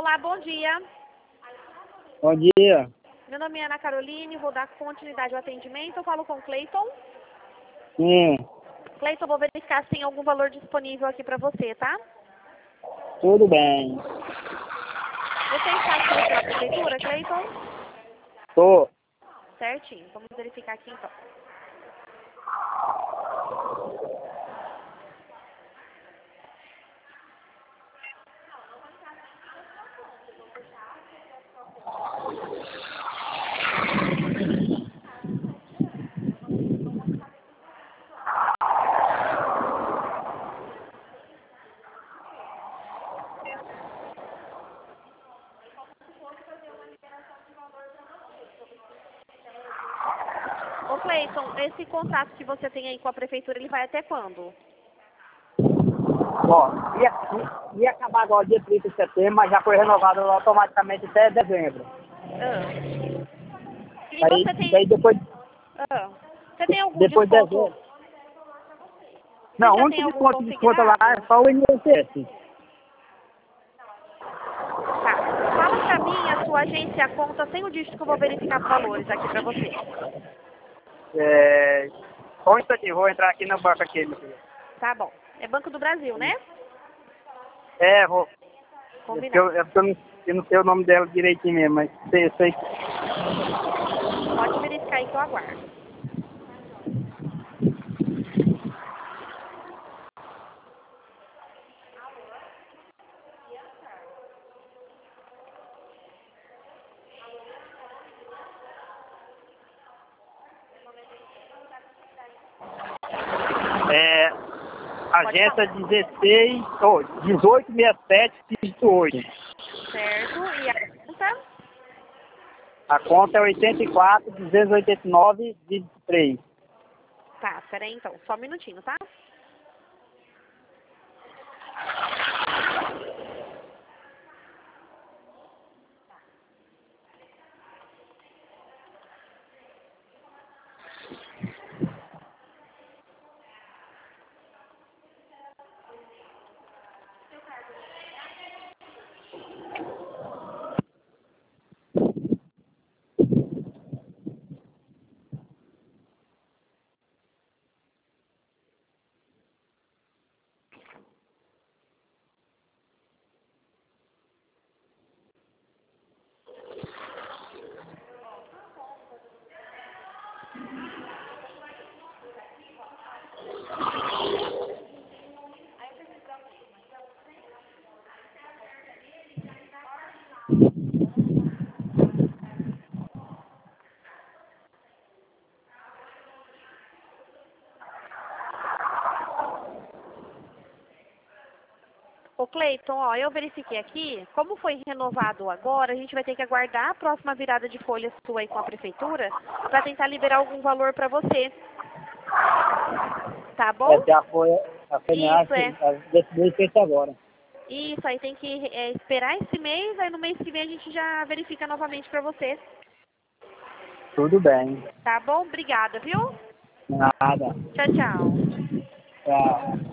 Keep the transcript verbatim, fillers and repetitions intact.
Olá, bom dia. Bom dia. Meu nome é Ana Caroline, vou dar continuidade ao atendimento. Eu falo com o Cleiton. Sim, Cleiton, vou verificar se tem algum valor disponível aqui para você, tá? tudo bem. Você está aqui pela prefeitura, Cleiton? Tô. Certinho, vamos verificar aqui então. Ô Cleiton, esse contrato que você tem aí com a prefeitura, ele vai até quando? Ó, ia, ia acabar agora dia trinta de setembro, mas já foi renovado automaticamente até dezembro. Ah. E Aí, você tem... daí depois, Ah. Você tem algum depois de desconto? dezembro. Você Não, o já tem único algum desconto de desconto lá consignado? é só o I N S S. Tá. Fala pra mim a sua agência, a conta, sem o dígito que eu vou verificar os valores aqui pra você. É, só um instantinho, vou entrar aqui no banco aqui, meu filho. Tá bom. É Banco do Brasil, né? É, vou. É porque eu, Combinado. é porque eu, não, eu não sei o nome dela direitinho mesmo, mas sei, sei. Pode verificar aí que eu aguardo. É, agência dezesseis, oh, dezoito sessenta e sete, dígito oito. Certo. E a conta? A conta é oitenta e quatro, duzentos e oitenta e nove, dígito três. Tá, peraí então. Só um minutinho, tá? Ô Cleiton, ó, eu verifiquei aqui, como foi renovado agora, a gente vai ter que aguardar a próxima virada de folha sua aí com a prefeitura para tentar liberar algum valor para você. Tá bom? Essa é a folha, a Isso, FENAC, é. a desse mês feita agora. Isso, aí tem que é, esperar esse mês, aí no mês que vem a gente já verifica novamente para você. Tudo bem. Tá bom? Obrigada, viu? Nada. Tchau, tchau. Tchau.